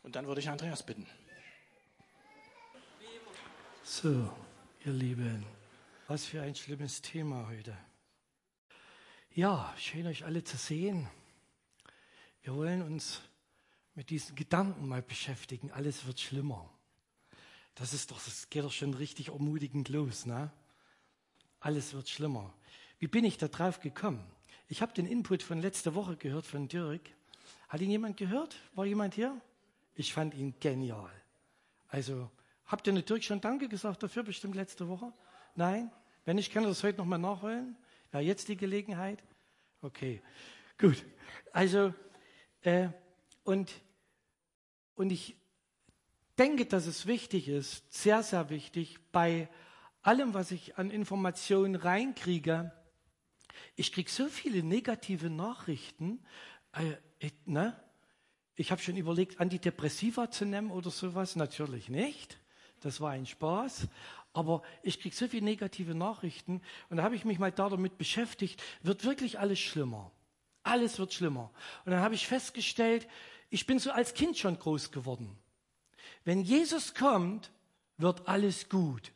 Und dann würde ich Andreas bitten. So, ihr Lieben, was für ein schlimmes Thema heute. Ja, schön euch alle zu sehen. Wir wollen uns mit diesen Gedanken mal beschäftigen. Alles wird schlimmer. Das geht doch schon richtig ermutigend los, ne? Alles wird schlimmer. Wie bin ich da drauf gekommen? Ich habe den Input von letzter Woche gehört von Dirk. Hat ihn jemand gehört? War jemand hier? Ich fand ihn genial. Also, habt ihr nicht Dirk schon Danke gesagt dafür, bestimmt letzte Woche? Nein? Wenn nicht, kann er das heute nochmal nachholen. Ja, jetzt die Gelegenheit. Okay, gut. Also, und ich denke, dass es wichtig ist, sehr, sehr wichtig, bei allem, was ich an Informationen reinkriege, ich kriege so viele negative Nachrichten, ne? Ich habe schon überlegt, Antidepressiva zu nehmen oder sowas. Natürlich nicht. Das war ein Spaß. Aber ich kriege so viele negative Nachrichten. Und da habe ich mich mal damit beschäftigt, wird wirklich alles schlimmer. Alles wird schlimmer. Und dann habe ich festgestellt, ich bin so als Kind schon groß geworden. Wenn Jesus kommt, wird alles gut.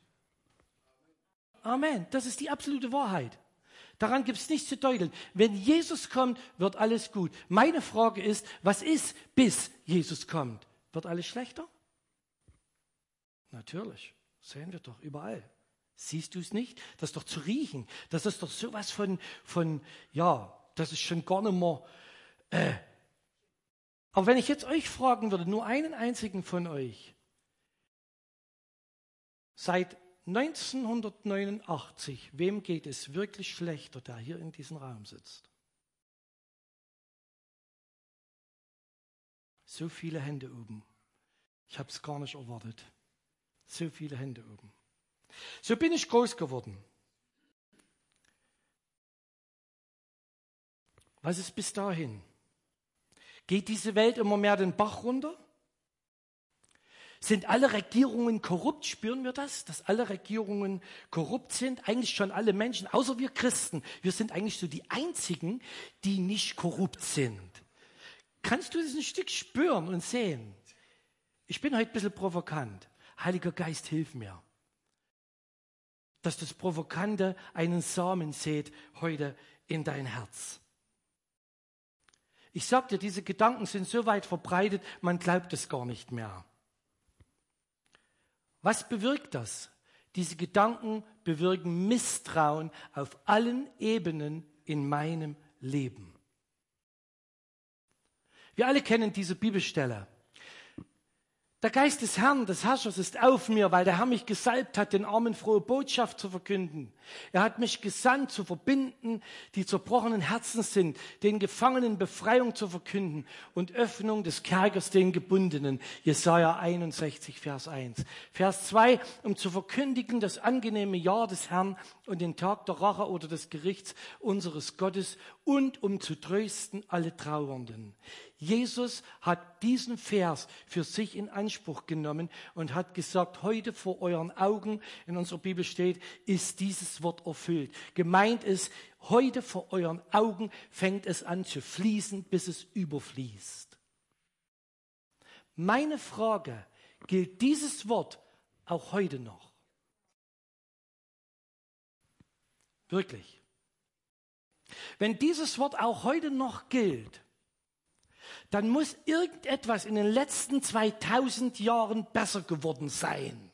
Amen. Das ist die absolute Wahrheit. Daran gibt es nichts zu deuteln. Wenn Jesus kommt, wird alles gut. Meine Frage ist, was ist, bis Jesus kommt? Wird alles schlechter? Natürlich. Sehen wir doch überall. Siehst du es nicht? Das ist doch zu riechen. Das ist doch sowas von das ist schon gar nicht mehr. Aber wenn ich jetzt euch fragen würde, nur einen einzigen von euch, seit 1989, wem geht es wirklich schlechter, der hier in diesem Raum sitzt? So viele Hände oben. Ich habe es gar nicht erwartet. So viele Hände oben. So bin ich groß geworden. Was ist bis dahin? Geht diese Welt immer mehr den Bach runter? Sind alle Regierungen korrupt? Spüren wir das, dass alle Regierungen korrupt sind? Eigentlich schon alle Menschen, außer wir Christen. Wir sind eigentlich so die Einzigen, die nicht korrupt sind. Kannst du das ein Stück spüren und sehen? Ich bin heute ein bisschen provokant. Heiliger Geist, hilf mir, dass das Provokante einen Samen sät heute in dein Herz. Ich sag dir, diese Gedanken sind so weit verbreitet, man glaubt es gar nicht mehr. Was bewirkt das? Diese Gedanken bewirken Misstrauen auf allen Ebenen in meinem Leben. Wir alle kennen diese Bibelstelle. Der Geist des Herrn, des Herrschers, ist auf mir, weil der Herr mich gesalbt hat, den Armen frohe Botschaft zu verkünden. Er hat mich gesandt, zu verbinden, die zerbrochenen Herzen sind, den Gefangenen Befreiung zu verkünden und Öffnung des Kerkers den Gebundenen. Jesaja 61, Vers 1. Vers 2, um zu verkündigen das angenehme Jahr des Herrn und den Tag der Rache oder des Gerichts unseres Gottes und um zu trösten alle Trauernden. Jesus hat diesen Vers für sich in Anspruch genommen und hat gesagt, heute vor euren Augen, in unserer Bibel steht, ist dieses Wort erfüllt. Gemeint ist, heute vor euren Augen fängt es an zu fließen, bis es überfließt. Meine Frage, gilt dieses Wort auch heute noch? Wirklich. Wenn dieses Wort auch heute noch gilt, dann muss irgendetwas in den letzten 2000 Jahren besser geworden sein.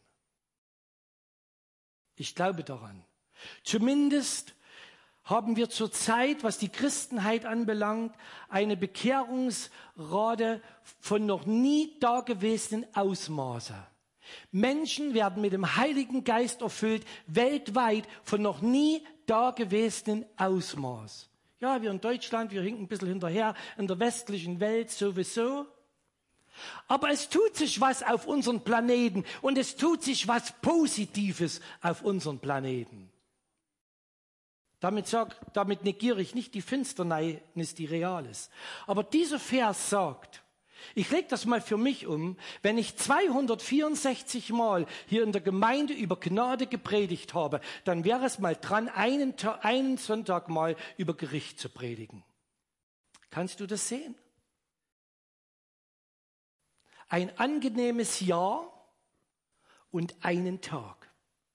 Ich glaube daran. Zumindest haben wir zurzeit, was die Christenheit anbelangt, eine Bekehrungsrate von noch nie dagewesenen Ausmaße. Menschen werden mit dem Heiligen Geist erfüllt, weltweit von noch nie dagewesenen Ausmaß. Ja, wir in Deutschland, wir hinken ein bisschen hinterher, in der westlichen Welt sowieso. Aber es tut sich was auf unserem Planeten und es tut sich was Positives auf unserem Planeten. Damit negiere ich nicht die Finsternis, die real ist. Aber dieser Vers sagt, ich lege das mal für mich um, wenn ich 264 Mal hier in der Gemeinde über Gnade gepredigt habe, dann wäre es mal dran, einen Sonntag mal über Gericht zu predigen. Kannst du das sehen? ein angenehmes Jahr und einen Tag.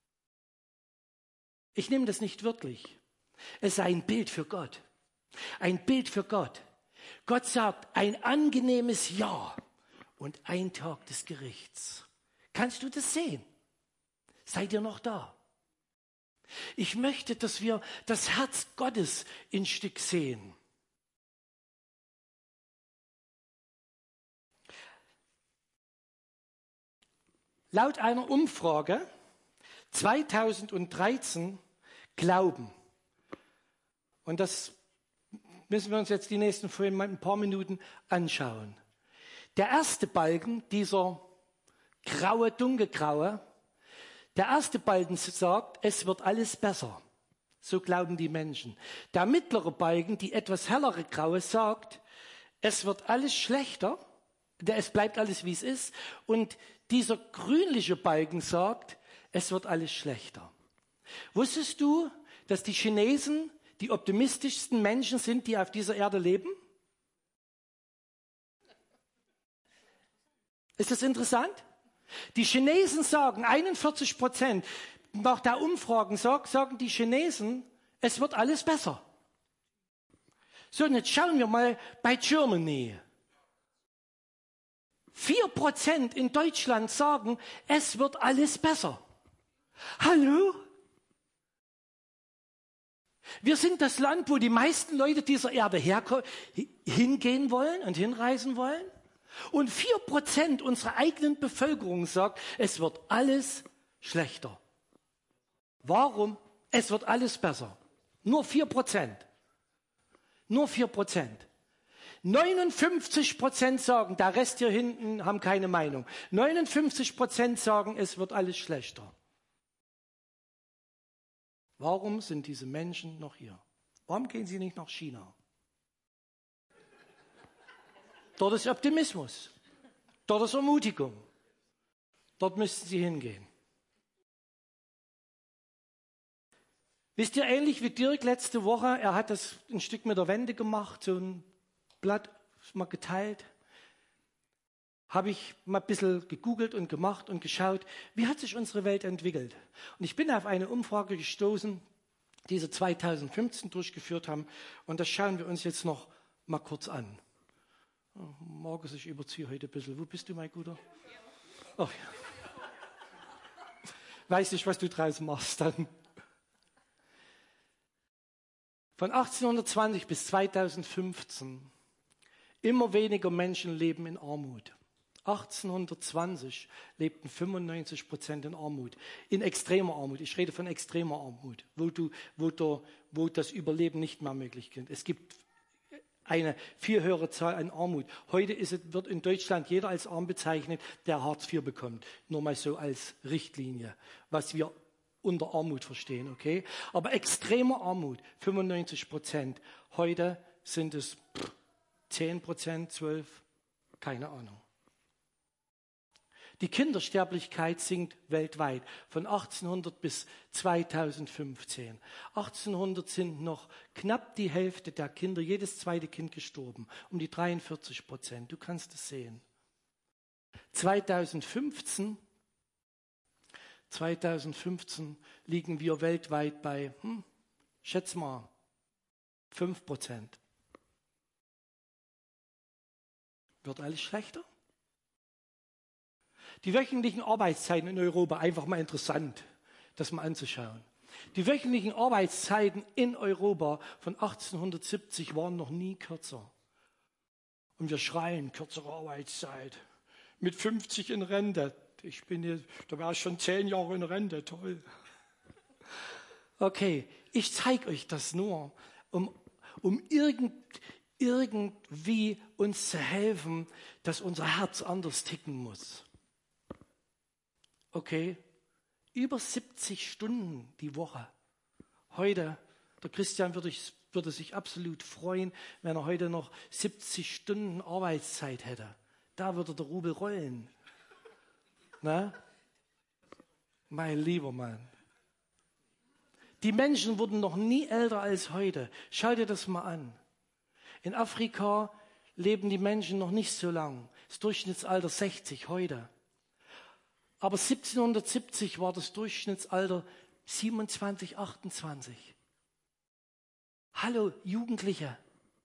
Ich nehme das nicht wörtlich. Es ist ein Bild für Gott. Ein Bild für Gott. Gott sagt, ein angenehmes Jahr und ein Tag des Gerichts. Kannst du das sehen? Seid ihr noch da? Ich möchte, dass wir das Herz Gottes in Stück sehen. Laut einer Umfrage 2013 glauben, und das müssen wir uns jetzt die nächsten ein paar Minuten anschauen. Der erste Balken, dieser graue, dunkelgraue, der erste Balken sagt, es wird alles besser. So glauben die Menschen. Der mittlere Balken, die etwas hellere graue, sagt, es wird alles schlechter, es bleibt alles, wie es ist. Und dieser grünliche Balken sagt, es wird alles schlechter. Wusstest du, dass die Chinesen die optimistischsten Menschen sind, die auf dieser Erde leben? Ist das interessant? Die Chinesen sagen, 41% nach der Umfragen sagen die Chinesen, es wird alles besser. So, und jetzt schauen wir mal bei Germany. 4% in Deutschland sagen, es wird alles besser. Hallo? Wir sind das Land, wo die meisten Leute dieser Erde hingehen wollen und hinreisen wollen. Und 4% unserer eigenen Bevölkerung sagt, es wird alles schlechter. Warum? Es wird alles besser. Nur 4%. Nur 4%. 59% sagen, der Rest hier hinten haben keine Meinung. 59% sagen, es wird alles schlechter. Warum sind diese Menschen noch hier? Warum gehen sie nicht nach China? Dort ist Optimismus. Dort ist Ermutigung. Dort müssten sie hingehen. Wisst ihr, ähnlich wie Dirk letzte Woche, er hat das ein Stück mit der Wende gemacht, so ein Blatt mal geteilt, habe ich mal ein bisschen gegoogelt und gemacht und geschaut, wie hat sich unsere Welt entwickelt. Und ich bin auf eine Umfrage gestoßen, die sie 2015 durchgeführt haben. Und das schauen wir uns jetzt noch mal kurz an. Oh, Markus, ich überziehe heute ein bisschen. Wo bist du, mein Guter? Oh, ja. Weiß nicht, was du draus machst dann. Von 1820 bis 2015, immer weniger Menschen leben in Armut. 1820 lebten 95% in Armut, in extremer Armut. Ich rede von extremer Armut, wo das Überleben nicht mehr möglich ist. Es gibt eine viel höhere Zahl an Armut. Heute wird in Deutschland jeder als arm bezeichnet, der Hartz IV bekommt. Nur mal so als Richtlinie, was wir unter Armut verstehen, okay? Aber extreme Armut, 95%. Heute sind es 10%, 12%, keine Ahnung. Die Kindersterblichkeit sinkt weltweit von 1800 bis 2015. 1800 sind noch knapp die Hälfte der Kinder, jedes zweite Kind gestorben, um die 43%. Du kannst es sehen. 2015 liegen wir weltweit bei, schätz mal, 5%. Wird alles schlechter? Die wöchentlichen Arbeitszeiten in Europa, einfach mal interessant, das mal anzuschauen. Die wöchentlichen Arbeitszeiten in Europa von 1870 waren noch nie kürzer. Und wir schreien, kürzere Arbeitszeit. Mit 50 in Rente. Da war ich schon 10 Jahre in Rente, toll. Okay, ich zeige euch das nur, um irgendwie uns zu helfen, dass unser Herz anders ticken muss. Okay, über 70 Stunden die Woche. Heute, der Christian würde sich absolut freuen, wenn er heute noch 70 Stunden Arbeitszeit hätte. Da würde der Rubel rollen. Na? Mein lieber Mann. Die Menschen wurden noch nie älter als heute. Schau dir das mal an. In Afrika leben die Menschen noch nicht so lang. Das Durchschnittsalter 60 heute. Aber 1770 war das Durchschnittsalter 27, 28. Hallo Jugendliche.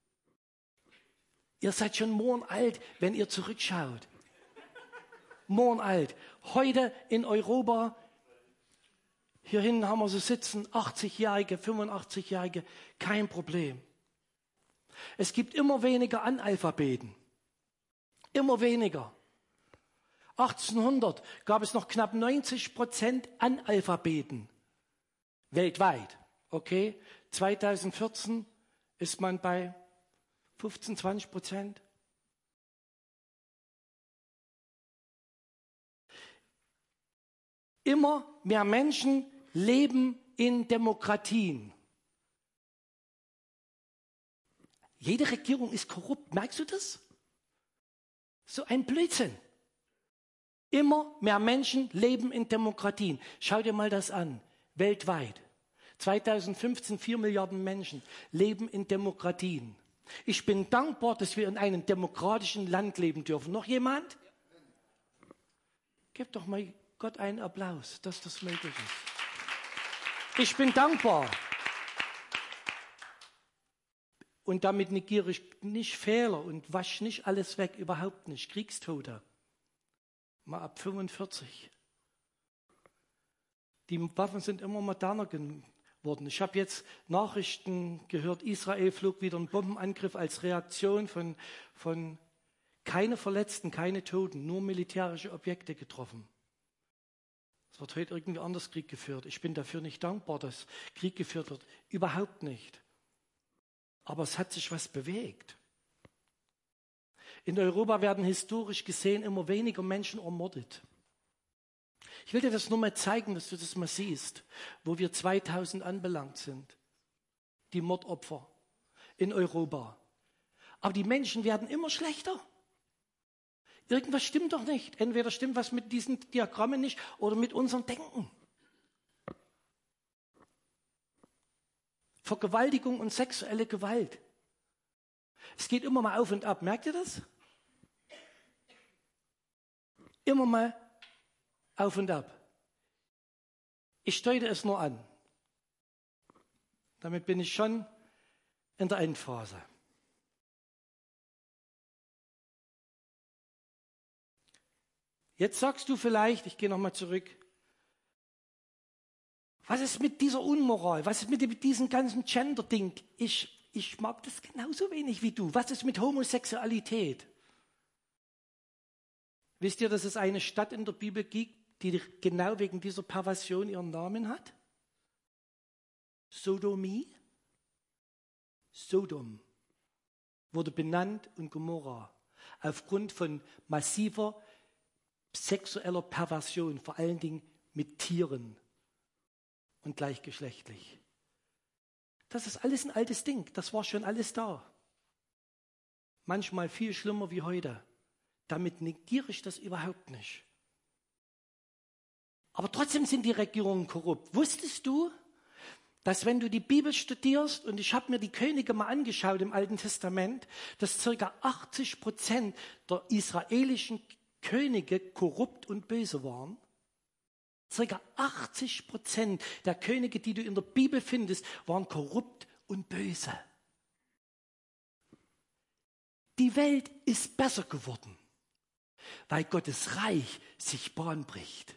Ihr seid schon mohrenalt, wenn ihr zurückschaut. Mohrenalt. Heute in Europa, hier hinten haben wir so sitzen, 80-Jährige, 85-Jährige, kein Problem. Es gibt immer weniger Analphabeten. Immer weniger. 1800 gab es noch knapp 90% Analphabeten. Weltweit. Okay? 2014 ist man bei 15, 20%. Immer mehr Menschen leben in Demokratien. Jede Regierung ist korrupt. Merkst du das? So ein Blödsinn. Immer mehr Menschen leben in Demokratien. Schau dir mal das an. Weltweit. 2015 4 Milliarden Menschen leben in Demokratien. Ich bin dankbar, dass wir in einem demokratischen Land leben dürfen. Noch jemand? Gib doch mal Gott einen Applaus, dass das möglich ist. Ich bin dankbar. Und damit negiere ich nicht Fehler und wasche nicht alles weg, überhaupt nicht. Kriegstote. Mal ab 45. Die Waffen sind immer moderner geworden. Ich habe jetzt Nachrichten gehört, Israel flog wieder einen Bombenangriff als Reaktion von keine Verletzten, keine Toten, nur militärische Objekte getroffen. Es wird heute irgendwie anders Krieg geführt. Ich bin dafür nicht dankbar, dass Krieg geführt wird. Überhaupt nicht. Aber es hat sich was bewegt. In Europa werden historisch gesehen immer weniger Menschen ermordet. Ich will dir das nur mal zeigen, dass du das mal siehst, wo wir 2000 anbelangt sind. Die Mordopfer in Europa. Aber die Menschen werden immer schlechter. Irgendwas stimmt doch nicht. Entweder stimmt was mit diesen Diagrammen nicht oder mit unserem Denken. Vergewaltigung und sexuelle Gewalt. Es geht immer mal auf und ab. Merkt ihr das? Immer mal auf und ab. Ich deute es nur an. Damit bin ich schon in der Endphase. Jetzt sagst du vielleicht, ich gehe nochmal zurück, was ist mit dieser Unmoral? Was ist mit diesem ganzen Gender-Ding? Ich mag das genauso wenig wie du. Was ist mit Homosexualität? Wisst ihr, dass es eine Stadt in der Bibel gibt, die genau wegen dieser Perversion ihren Namen hat? Sodomie. Sodom wurde benannt und Gomorra aufgrund von massiver sexueller Perversion, vor allen Dingen mit Tieren und gleichgeschlechtlich. Das ist alles ein altes Ding, das war schon alles da. Manchmal viel schlimmer wie heute. Damit negiere ich das überhaupt nicht. Aber trotzdem sind die Regierungen korrupt. Wusstest du, dass wenn du die Bibel studierst, und ich habe mir die Könige mal angeschaut im Alten Testament, dass ca. 80% der israelischen Könige korrupt und böse waren? Ca. 80% der Könige, die du in der Bibel findest, waren korrupt und böse. Die Welt ist besser geworden, weil Gottes Reich sich Bahn bricht.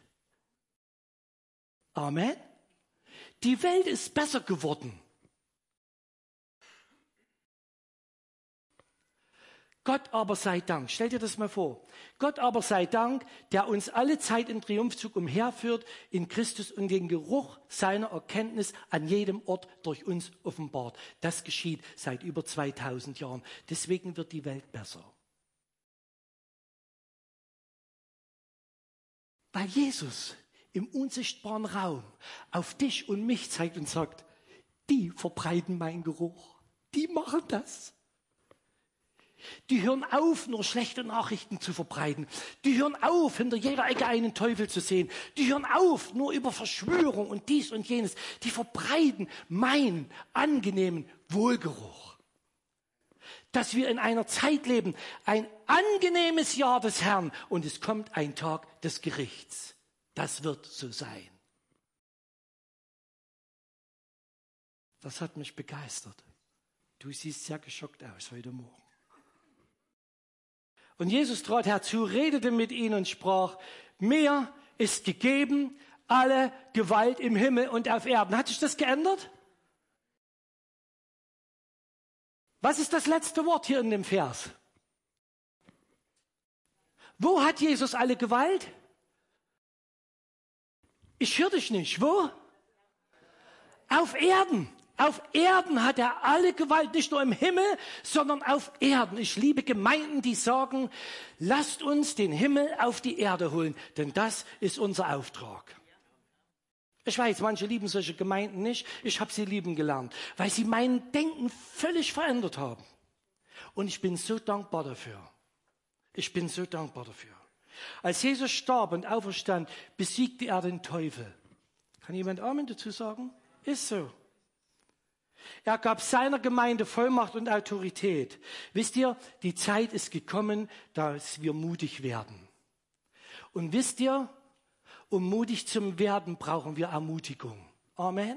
Amen. Die Welt ist besser geworden. Gott aber sei Dank, stell dir das mal vor, Gott aber sei Dank, der uns alle Zeit im Triumphzug umherführt in Christus und den Geruch seiner Erkenntnis an jedem Ort durch uns offenbart. Das geschieht seit über 2000 Jahren. Deswegen wird die Welt besser. Weil Jesus im unsichtbaren Raum auf dich und mich zeigt und sagt, die verbreiten meinen Geruch, die machen das. Die hören auf, nur schlechte Nachrichten zu verbreiten. Die hören auf, hinter jeder Ecke einen Teufel zu sehen. Die hören auf, nur über Verschwörung und dies und jenes. Die verbreiten meinen angenehmen Wohlgeruch. Dass wir in einer Zeit leben, ein angenehmes Jahr des Herrn und es kommt ein Tag des Gerichts. Das wird so sein. Das hat mich begeistert. Du siehst sehr geschockt aus heute Morgen. Und Jesus trat herzu, redete mit ihnen und sprach, mir ist gegeben alle Gewalt im Himmel und auf Erden. Hat sich das geändert? Was ist das letzte Wort hier in dem Vers? Wo hat Jesus alle Gewalt? Ich höre dich nicht. Wo? Auf Erden. Auf Erden hat er alle Gewalt, nicht nur im Himmel, sondern auf Erden. Ich liebe Gemeinden, die sagen, lasst uns den Himmel auf die Erde holen, denn das ist unser Auftrag. Ich weiß, manche lieben solche Gemeinden nicht. Ich habe sie lieben gelernt, weil sie mein Denken völlig verändert haben. Und ich bin so dankbar dafür. Ich bin so dankbar dafür. Als Jesus starb und auferstand, besiegte er den Teufel. Kann jemand Amen dazu sagen? Ist so. Er gab seiner Gemeinde Vollmacht und Autorität. Wisst ihr, die Zeit ist gekommen, dass wir mutig werden. Und wisst ihr, um mutig zu werden, brauchen wir Ermutigung. Amen.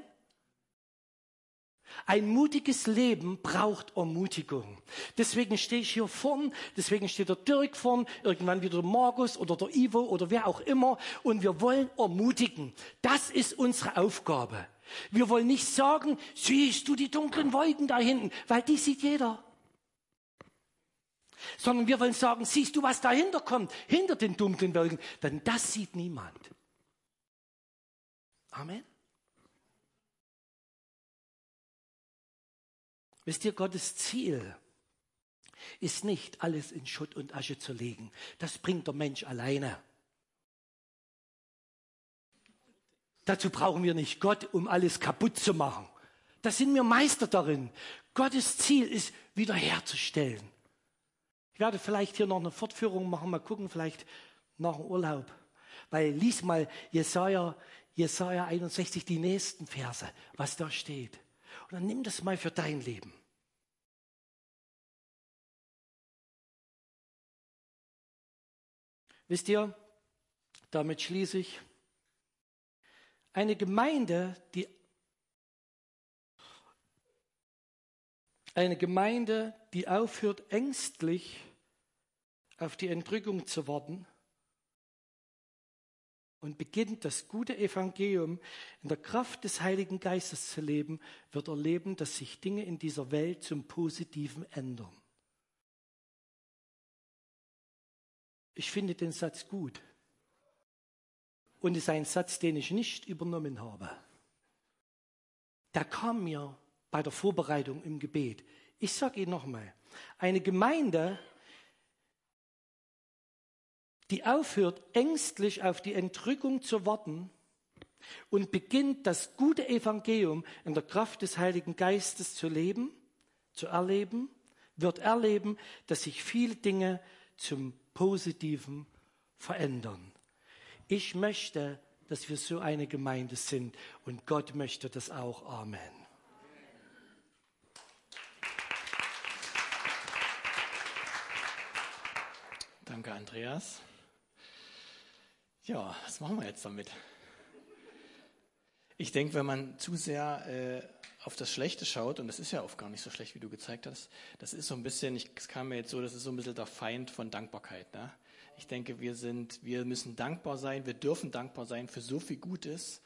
Ein mutiges Leben braucht Ermutigung. Deswegen stehe ich hier vorn, deswegen steht der Dirk vorn, irgendwann wieder der Markus oder der Ivo oder wer auch immer. Und wir wollen ermutigen. Das ist unsere Aufgabe. Wir wollen nicht sagen, siehst du die dunklen Wolken da hinten, weil die sieht jeder. Sondern wir wollen sagen, siehst du, was dahinter kommt, hinter den dunklen Wolken, denn das sieht niemand. Amen. Wisst ihr, Gottes Ziel ist nicht, alles in Schutt und Asche zu legen. Das bringt der Mensch alleine. Dazu brauchen wir nicht Gott, um alles kaputt zu machen. Da sind wir Meister darin. Gottes Ziel ist, wiederherzustellen. Ich werde vielleicht hier noch eine Fortführung machen, mal gucken, vielleicht nach dem Urlaub. Weil lies mal Jesaja 61, die nächsten Verse, was da steht. Und dann nimm das mal für dein Leben. Wisst ihr, damit schließe ich, eine Gemeinde, die aufhört, ängstlich auf die Entrückung zu warten und beginnt, das gute Evangelium in der Kraft des Heiligen Geistes zu leben, wird erleben, dass sich Dinge in dieser Welt zum Positiven ändern. Ich finde den Satz gut. Und es ist ein Satz, den ich nicht übernommen habe. Der kam mir bei der Vorbereitung im Gebet. Ich sage Ihnen nochmal, eine Gemeinde, die aufhört, ängstlich auf die Entrückung zu warten und beginnt, das gute Evangelium in der Kraft des Heiligen Geistes zu leben, zu erleben, wird erleben, dass sich viele Dinge zum Positiven verändern. Ich möchte, dass wir so eine Gemeinde sind und Gott möchte das auch. Amen. Danke, Andreas. Ja, was machen wir jetzt damit? Ich denke, wenn man zu sehr auf das Schlechte schaut, und das ist ja oft gar nicht so schlecht, wie du gezeigt hast, das ist so ein bisschen, es kam mir jetzt so, das ist so ein bisschen der Feind von Dankbarkeit. Ne? Ich denke, wir müssen dankbar sein, wir dürfen dankbar sein für so viel Gutes.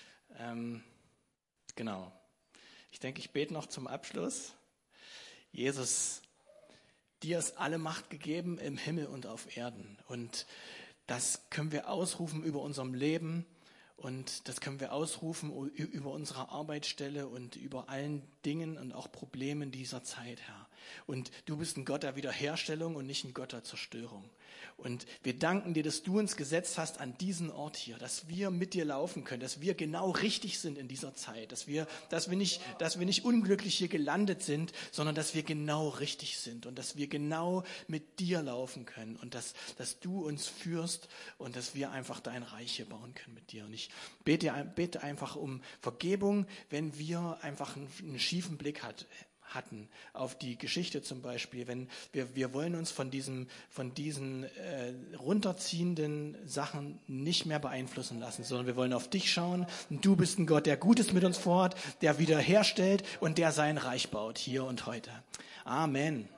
Genau. Ich denke, ich bete noch zum Abschluss. Jesus, dir ist alle Macht gegeben im Himmel und auf Erden. Und das können wir ausrufen über unserem Leben. Und das können wir ausrufen über unsere Arbeitsstelle und über allen Dingen und auch Problemen dieser Zeit, Herr. Und du bist ein Gott der Wiederherstellung und nicht ein Gott der Zerstörung. Und wir danken dir, dass du uns gesetzt hast an diesen Ort hier, dass wir mit dir laufen können, dass wir genau richtig sind in dieser Zeit, dass wir nicht unglücklich hier gelandet sind, sondern dass wir genau richtig sind und dass wir genau mit dir laufen können und dass du uns führst und dass wir einfach dein Reich hier bauen können mit dir. Und ich bete einfach um Vergebung, wenn wir einfach einen schiefen Blick hatten, auf die Geschichte zum Beispiel, wenn wir wollen uns von diesen runterziehenden Sachen nicht mehr beeinflussen lassen, sondern wir wollen auf dich schauen. Und du bist ein Gott, der Gutes mit uns vorhat, der wiederherstellt und der sein Reich baut, hier und heute. Amen.